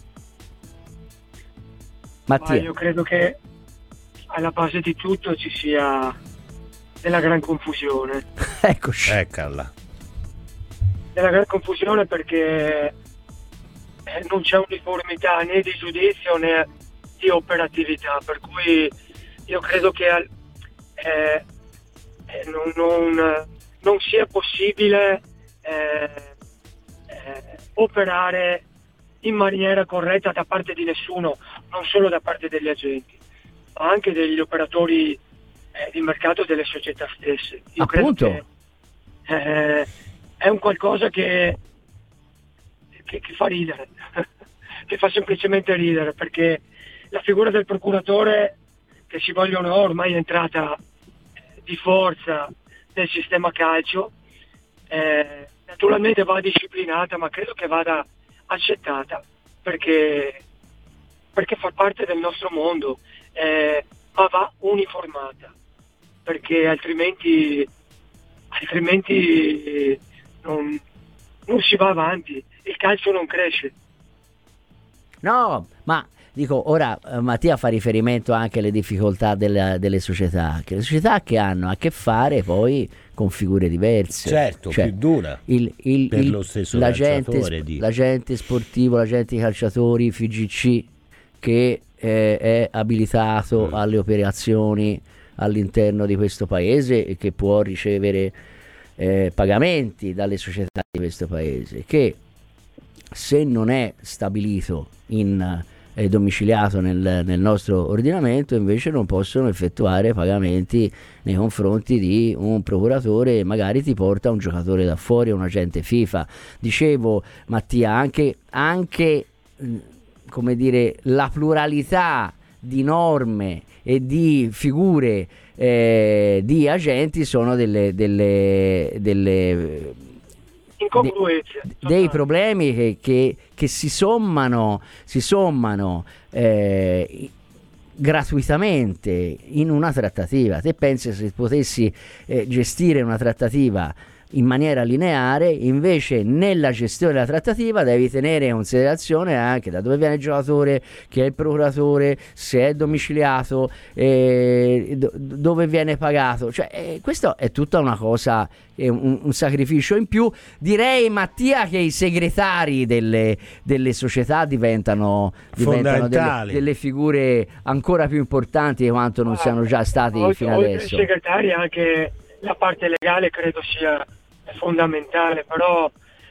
Mattia. Ma io credo che alla base di tutto ci sia della gran confusione. Eccoci. Eccola. Della gran confusione perché non c'è uniformità né di giudizio né di operatività, per cui io credo che eh, non, non, non sia possibile eh, eh, operare in maniera corretta da parte di nessuno, non solo da parte degli agenti, ma anche degli operatori eh, di mercato delle società stesse. Io Appunto. credo che eh, è un qualcosa che, che, che fa ridere, che fa semplicemente ridere, perché la figura del procuratore, che si vogliono ormai è entrata di forza nel sistema calcio, eh, naturalmente va disciplinata, ma credo che vada accettata perché, perché fa parte del nostro mondo, eh, ma va uniformata, perché altrimenti altrimenti non, non si va avanti, il calcio non cresce. No, ma dico, ora eh, Mattia fa riferimento anche alle difficoltà della, delle società, che le società che hanno a che fare poi con figure diverse. Certo, cioè, più d'una. Il, il, per il, lo stesso l'agente, calciatore, dico. l'agente sportivo, l'agente di calciatori, F G C, che eh, è abilitato mm. alle operazioni all'interno di questo paese e che può ricevere eh, pagamenti dalle società di questo paese, che se non è stabilito in eh, domiciliato nel, nel nostro ordinamento, invece non possono effettuare pagamenti nei confronti di un procuratore, magari ti porta un giocatore da fuori, un agente FIFA. Dicevo, Mattia, anche, anche come dire, la pluralità di norme e di figure eh, di agenti sono delle, delle, delle incongruenze, de, dei problemi che, che, che si sommano, si sommano eh, gratuitamente in una trattativa. Te pensi, se potessi eh, gestire una trattativa in maniera lineare, invece nella gestione della trattativa devi tenere in considerazione anche da dove viene il giocatore, chi è il procuratore, se è domiciliato, eh, do, dove viene pagato, cioè eh, questo è tutta una cosa, è un, un sacrificio in più. Direi, Mattia, che i segretari delle, delle società diventano, diventano delle, delle figure ancora più importanti di quanto non siano già stati oltre, fino oltre adesso. I segretari, anche la parte legale credo sia fondamentale, però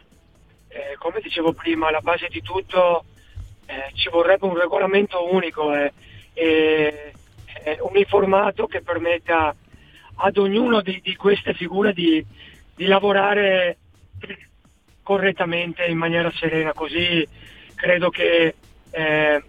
eh, come dicevo prima, alla base di tutto eh, ci vorrebbe un regolamento unico e eh, eh, uniformato che permetta ad ognuno di, di queste figure di, di lavorare correttamente in maniera serena, così credo che eh,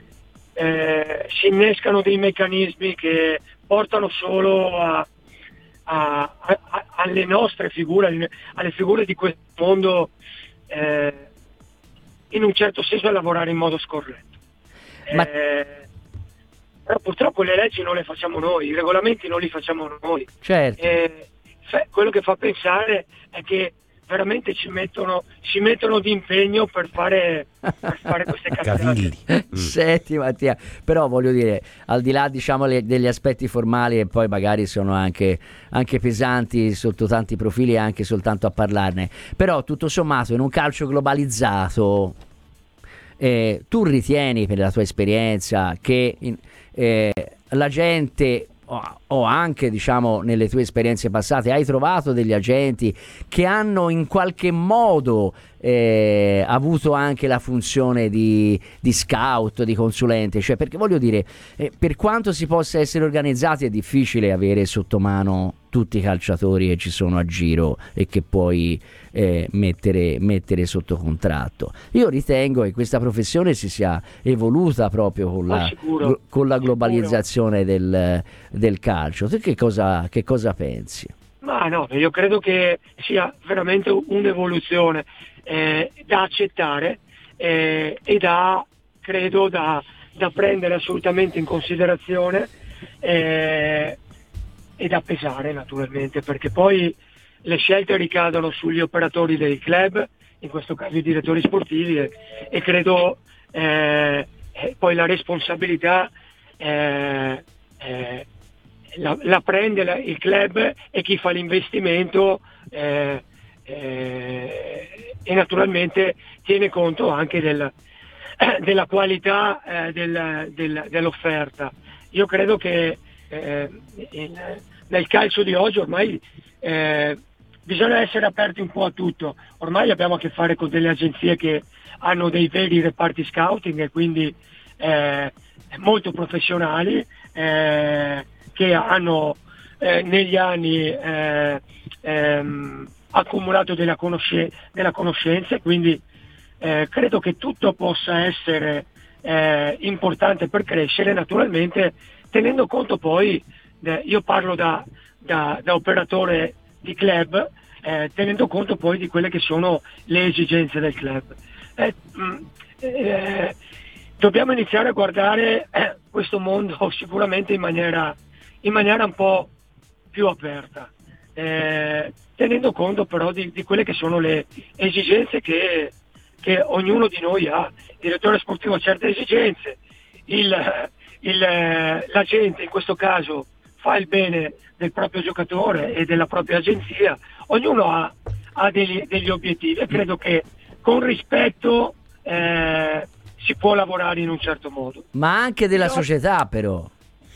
eh, si innescano dei meccanismi che portano solo a A, a, alle nostre figure, alle figure di questo mondo, eh, in un certo senso a lavorare in modo scorretto. Ma... Eh, però purtroppo le leggi non le facciamo noi, i regolamenti non li facciamo noi. Certo. Eh, quello che fa pensare è che veramente ci mettono, ci mettono di impegno per fare, per fare queste cazzate. Senti, Mattia, però voglio dire, al di là, diciamo, le, degli aspetti formali, e poi magari sono anche, anche pesanti sotto tanti profili e anche soltanto a parlarne, però tutto sommato in un calcio globalizzato eh, tu ritieni, per la tua esperienza, che in, eh, la gente o, o anche, diciamo, nelle tue esperienze passate hai trovato degli agenti che hanno in qualche modo eh, avuto anche la funzione di, di scout, di consulente? Cioè, perché voglio dire, eh, per quanto si possa essere organizzati è difficile avere sotto mano tutti i calciatori che ci sono a giro e che puoi eh, mettere, mettere sotto contratto. Io ritengo che questa professione si sia evoluta proprio con la, glo- con la globalizzazione del, del calcio. Tu che cosa, che cosa pensi? Ma no, io credo che sia veramente un'evoluzione eh, da accettare eh, e da, credo, da, da prendere assolutamente in considerazione eh, e da pesare naturalmente, perché poi le scelte ricadono sugli operatori dei club, in questo caso i direttori sportivi, e, e credo eh, eh, poi la responsabilità eh, eh, La, la prende la, il club e chi fa l'investimento eh, eh, e naturalmente tiene conto anche del, eh, della qualità eh, del, del, dell'offerta. Io credo che eh, in, nel calcio di oggi ormai eh, bisogna essere aperti un po' a tutto. Ormai abbiamo a che fare con delle agenzie che hanno dei veri reparti scouting e quindi eh, molto professionali, eh, che hanno eh, negli anni eh, ehm, accumulato della, conosce- della conoscenza, quindi eh, credo che tutto possa essere eh, importante per crescere, naturalmente tenendo conto poi, eh, io parlo da, da, da operatore di club, eh, tenendo conto poi di quelle che sono le esigenze del club. Eh, mh, eh, dobbiamo iniziare a guardare eh, questo mondo sicuramente in maniera in maniera un po' più aperta, eh, tenendo conto però di, di quelle che sono le esigenze che, che ognuno di noi ha. Il direttore sportivo ha certe esigenze, il, il, l'agente in questo caso fa il bene del proprio giocatore e della propria agenzia, ognuno ha, ha degli, degli obiettivi e credo che con rispetto eh, si può lavorare in un certo modo. Ma anche della Io, società però.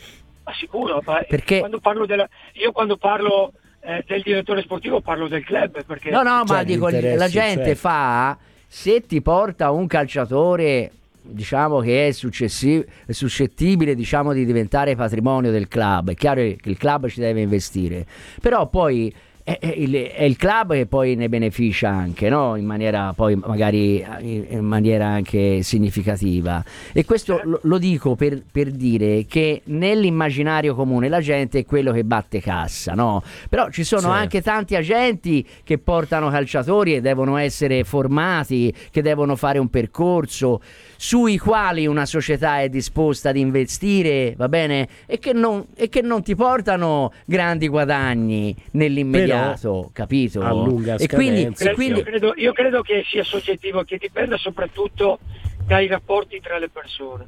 Ma sicuro, ma perché quando parlo della, io quando parlo eh, del direttore sportivo parlo del club, perché no no ma Cioè, dico, la gente cioè. fa, se ti porta un calciatore, diciamo, che è, successi- è suscettibile, diciamo, di diventare patrimonio del club, è chiaro che il club ci deve investire, però poi è, è, il, è il club che poi ne beneficia anche, no? In maniera poi magari in maniera anche significativa, e questo lo, lo dico per, per dire che nell'immaginario comune la gente è quello che batte cassa, no? Però ci sono Certo. anche tanti agenti che portano calciatori e devono essere formati, che devono fare un percorso sui quali una società è disposta ad investire, va bene? E che non, e che non ti portano grandi guadagni nell'immediato, Però, capito? a lunga e quindi, scadenza, e quindi io, credo, io credo che sia soggettivo, che dipenda soprattutto dai rapporti tra le persone.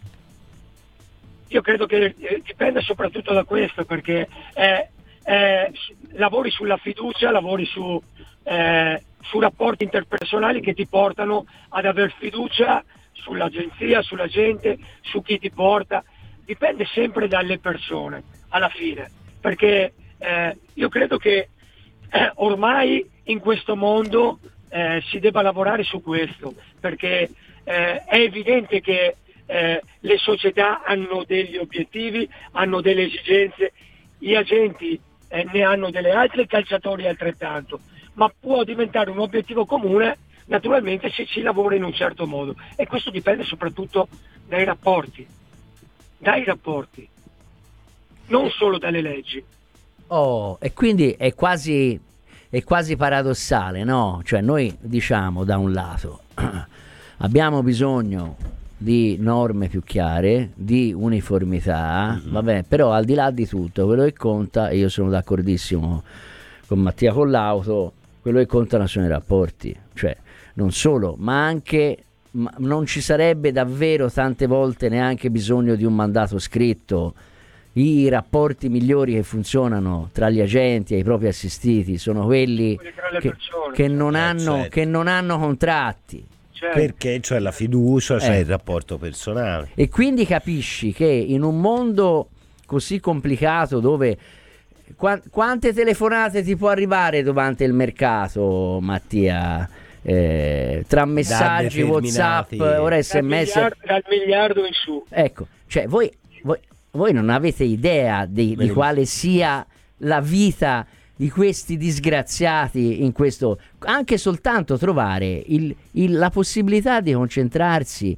Io credo che eh, dipenda soprattutto da questo, perché eh, eh, lavori sulla fiducia, lavori su, eh, su rapporti interpersonali che ti portano ad aver fiducia sull'agenzia, sulla gente, su chi ti porta. Dipende sempre dalle persone alla fine, perché eh, io credo che eh, ormai in questo mondo eh, si debba lavorare su questo, perché eh, è evidente che eh, le società hanno degli obiettivi, hanno delle esigenze, gli agenti eh, ne hanno delle altre, i calciatori altrettanto, ma può diventare un obiettivo comune naturalmente se si lavora in un certo modo, e questo dipende soprattutto dai rapporti, dai rapporti, non solo dalle leggi. Oh, e quindi è quasi, è quasi paradossale, no? Cioè noi diciamo da un lato abbiamo bisogno di norme più chiare, di uniformità, mm-hmm. vabbè, però al di là di tutto quello che conta, e io sono d'accordissimo con Mattia Collauto, quello che contano sono i rapporti, cioè non solo, ma anche ma non ci sarebbe davvero tante volte neanche bisogno di un mandato scritto. I rapporti migliori che funzionano tra gli agenti e i propri assistiti sono quelli Quelli tra le che, persone. che, non Eh, hanno, certo. che non hanno contratti, certo. Perché c'è la fiducia, c'è Eh. il rapporto personale. E quindi capisci che in un mondo così complicato dove qua- quante telefonate ti può arrivare durante il mercato, Mattia? Eh, tra messaggi, determinati- WhatsApp, ora Dal S M S. miliardo, dal miliardo in su. Ecco, cioè voi, voi, voi non avete idea di, di quale sia la vita di questi disgraziati in questo, anche soltanto trovare il- il- la possibilità di concentrarsi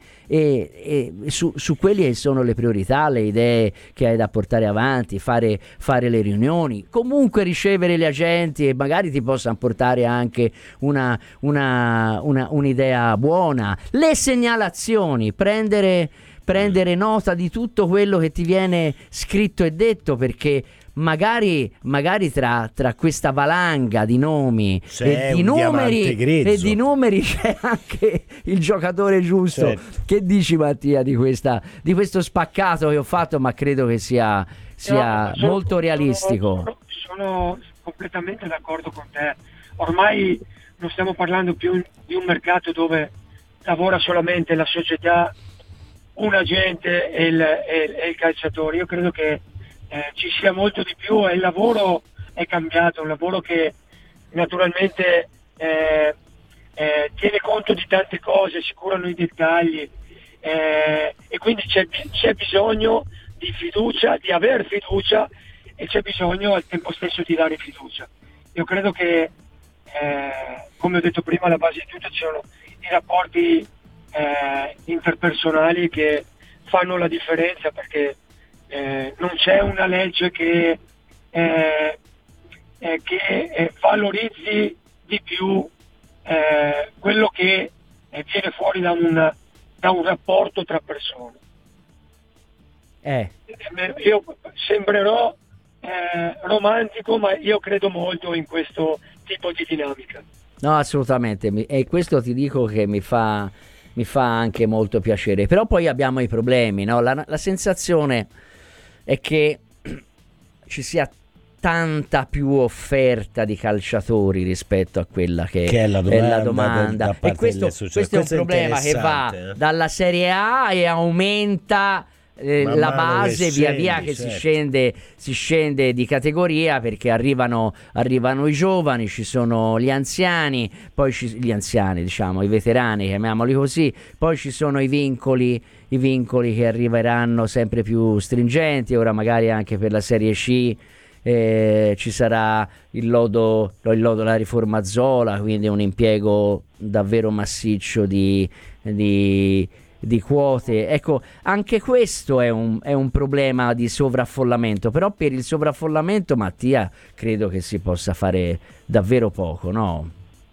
e, e su, su quelle che sono le priorità, le idee che hai da portare avanti, fare, fare le riunioni, comunque ricevere gli agenti e magari ti possano portare anche una, una, una, un'idea buona, le segnalazioni, prendere, prendere nota di tutto quello che ti viene scritto e detto, perché magari, magari tra, tra questa valanga di nomi C'è e di un numeri diamante grezzo. e di numeri c'è anche il giocatore giusto. Certo. Che dici, Mattia, di, questa, di questo spaccato che ho fatto? Ma credo che sia, sia No, sono- molto realistico. Sono, sono completamente d'accordo con te. Ormai non stiamo parlando più di un mercato dove lavora solamente la società, un agente e il, e- e il calciatore. Io credo che eh, ci sia molto di più e il lavoro è cambiato, un lavoro che naturalmente eh, eh, tiene conto di tante cose, si curano i dettagli eh, e quindi c'è, c'è bisogno di fiducia, di aver fiducia, e c'è bisogno al tempo stesso di dare fiducia. Io credo che, eh, come ho detto prima, alla base di tutto ci sono i rapporti eh, interpersonali che fanno la differenza, perché eh, non c'è una legge che, eh, eh, che eh, valorizzi di più eh, quello che eh, viene fuori da un, da un rapporto tra persone. Eh, Io sembrerò eh, romantico, ma io credo molto in questo tipo di dinamica. no, assolutamente. Mi- E questo ti dico che mi fa, mi fa anche molto piacere. Però poi abbiamo i problemi, no? La, la sensazione è che ci sia tanta più offerta di calciatori rispetto a quella che, Che è la domanda da- domanda. da parte E questo, delle società. questo è un Questo è problema che va interessante, eh. dalla Serie A e aumenta eh, Man la mano base che via via scendi, che certo. si scende, si scende di categoria, perché arrivano, arrivano i giovani, ci sono gli anziani, poi ci, gli anziani diciamo, i veterani, chiamiamoli così, poi ci sono i vincoli, i vincoli che arriveranno sempre più stringenti, ora magari anche per la Serie C. Eh, ci sarà il lodo, il lodo la riforma Zola, quindi un impiego davvero massiccio di, di, di quote. Ecco, anche questo è un, è un problema di sovraffollamento, però per il sovraffollamento, Mattia, credo che si possa fare davvero poco, no?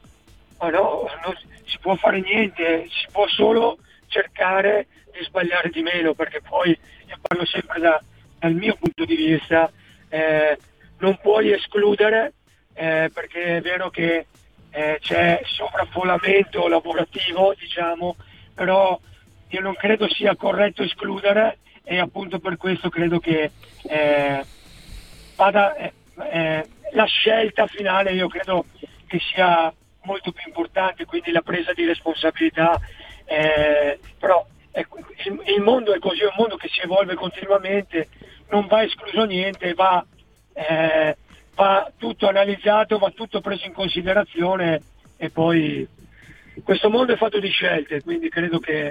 Ma no, non si può fare niente, si può solo cercare di sbagliare di meno, perché poi, io parlo sempre da, dal mio punto di vista, eh, non puoi escludere, eh, perché è vero che eh, c'è sovraffollamento lavorativo, diciamo, però io non credo sia corretto escludere, e appunto per questo credo che eh, vada eh, eh, la scelta finale, io credo che sia molto più importante, quindi la presa di responsabilità, eh, però ecco, il, il mondo è così, è un mondo che si evolve continuamente, non va escluso niente, va, eh, va tutto analizzato, va tutto preso in considerazione, e poi questo mondo è fatto di scelte, quindi credo che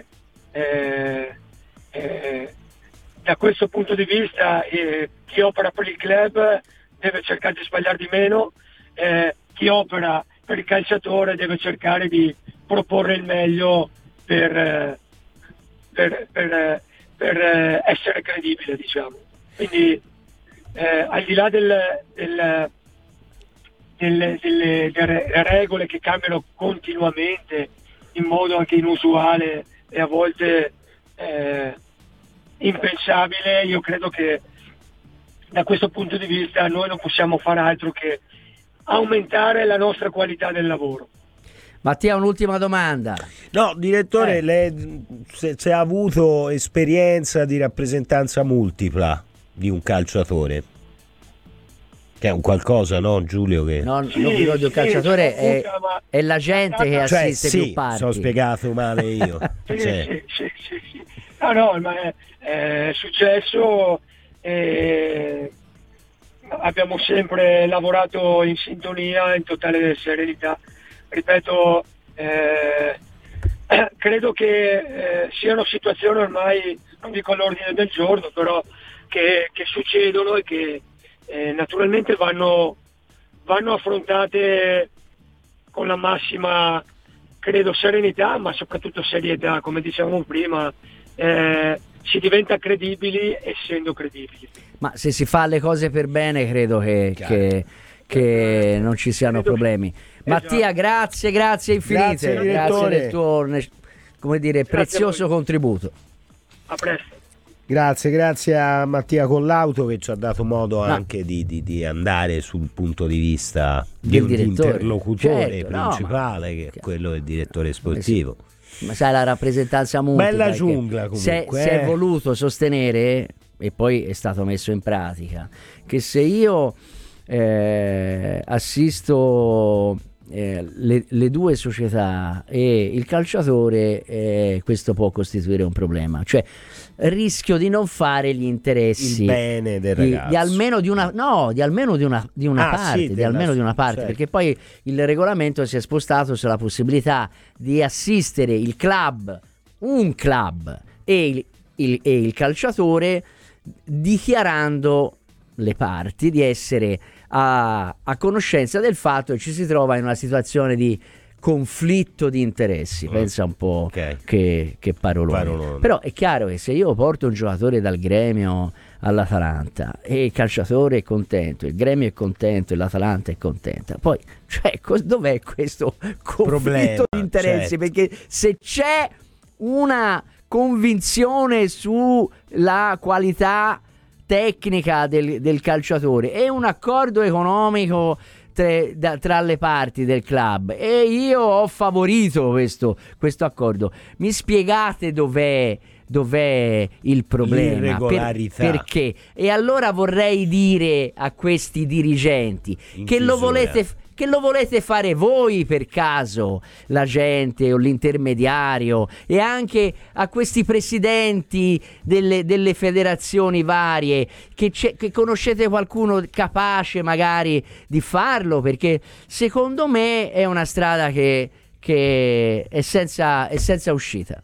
eh, eh, da questo punto di vista eh, chi opera per il club deve cercare di sbagliare di meno, eh, chi opera per il calciatore deve cercare di proporre il meglio per, eh, per, per, per eh, essere credibile, diciamo. Quindi eh, al di là del, del, delle, delle, delle regole che cambiano continuamente in modo anche inusuale e a volte eh, impensabile, io credo che da questo punto di vista noi non possiamo fare altro che aumentare la nostra qualità del lavoro. Mattia, un'ultima domanda. No, direttore, Eh. lei se, se ha avuto esperienza di rappresentanza multipla di un calciatore. Che è un qualcosa, no Giulio? Che... No, Sì, non vi odio sì, calciatore, è, appunto, ma- è la gente che Cioè, assiste sì, più parti. sono spiegato male io. Sì, Cioè, sì, sì, sì, sì. No, no, ma è, è successo e abbiamo sempre lavorato in sintonia, in totale serenità. Ripeto, eh, credo che eh, siano situazioni ormai, non dico all'ordine del giorno, però che, che succedono e che eh, naturalmente vanno, vanno affrontate con la massima, credo, serenità, ma soprattutto serietà. Come dicevamo prima, eh, si diventa credibili essendo credibili. Ma se si fa le cose per bene, credo che, che, che non ci siano Credo che- problemi. Esatto. Mattia, grazie, grazie infinite, Grazie, grazie, direttore. del tuo ne- come dire, Grazie a prezioso voi. contributo. A presto. grazie, grazie a Mattia Collauto che ci ha dato modo No. anche di, di- di andare sul punto di vista di Del un direttore. interlocutore Certo, no, principale, ma- che è quello del direttore sportivo. Ma sai, la rappresentanza multipla. Bella perché giungla, si è- comunque, Si è eh. voluto sostenere, e poi è stato messo in pratica, che se io eh, assisto eh, le, le due società e il calciatore, eh, questo può costituire un problema. Cioè, rischio di non fare gli interessi Il bene del di, ragazzo. di almeno di una no di almeno di una, di una Ah, parte sì, di della- almeno di una parte certo. perché poi il regolamento si è spostato sulla possibilità di assistere il club un club e il, il- e il calciatore, dichiarando le parti di essere a, a conoscenza del fatto che ci si trova in una situazione di conflitto di interessi. Mm. Pensa un po' Ok. che, che parolone. Parolone. Però è chiaro che se io porto un giocatore dal Gremio all'Atalanta e il calciatore è contento, il Gremio è contento e l'Atalanta è contenta, poi cioè, cos- dov'è questo conflitto Problema, di interessi? certo. Perché se c'è una convinzione sulla qualità tecnica del, del calciatore e un accordo economico tra, da- tra le parti del club e io ho favorito questo, questo accordo, mi spiegate dov'è, dov'è il problema? L'irregolarità. Per- perché? E allora vorrei dire a questi dirigenti In che lo chiusura. volete che lo volete fare voi per caso, l'agente o l'intermediario, e anche a questi presidenti delle, delle federazioni varie, che, c'è, che conoscete qualcuno capace magari di farlo, perché secondo me è una strada che, che è, senza, è senza uscita.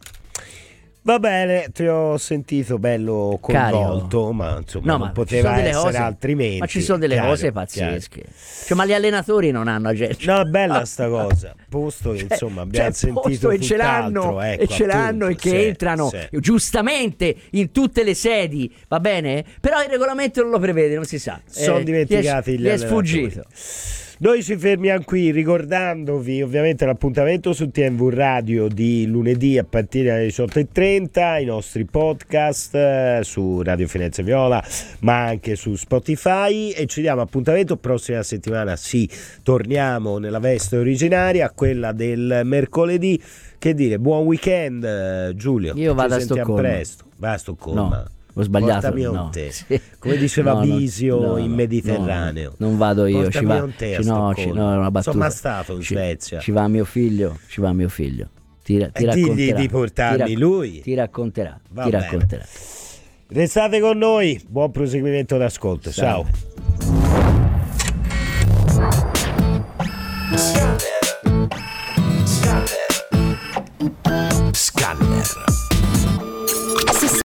Va bene, ti ho sentito bello coinvolto, Carico. ma insomma No, non ma ci poteva sono delle essere cose- altrimenti. Ma ci sono delle Chiaro, cose pazzesche. Cioè, ma gli allenatori non hanno agente. No, è bella sta cosa, posto che Cioè, insomma abbiamo c'è sentito posto e ce tutt'altro, l'hanno, ecco, e ce l'hanno appunto, e che sì, entrano sì. giustamente in tutte le sedi, va bene? Però il regolamento non lo prevede, non si sa. Sono Eh, dimenticati gli gli è, gli è allenatori. sfuggito. Noi ci fermiamo qui ricordandovi ovviamente l'appuntamento su T M V Radio di lunedì a partire dalle diciotto e trenta, i nostri podcast eh, su Radio Firenze Viola ma anche su Spotify, e ci diamo appuntamento prossima settimana. Sì, torniamo nella veste originaria, quella del mercoledì. Che dire, buon weekend eh, Giulio. Io vado Ci a sentiamo Stoccolma. presto. Vai a Stoccolma. No, ho sbagliato. Portami no. con te. Sì. Come diceva No, non- Bisio no, in no, Mediterraneo. no, non vado io, ci Portami va. con te a ci- no, ci- Stoccolma. no, è una battuta. Sono mai stato in Ci- Svezia. Ci va mio figlio, ci va mio figlio. Ti, ra- ti E digli racconterà. di portarmi Ti rac- lui. Ti racconterà. Va ti bene. racconterà. Restate con noi, buon proseguimento d'ascolto. Salve. Ciao.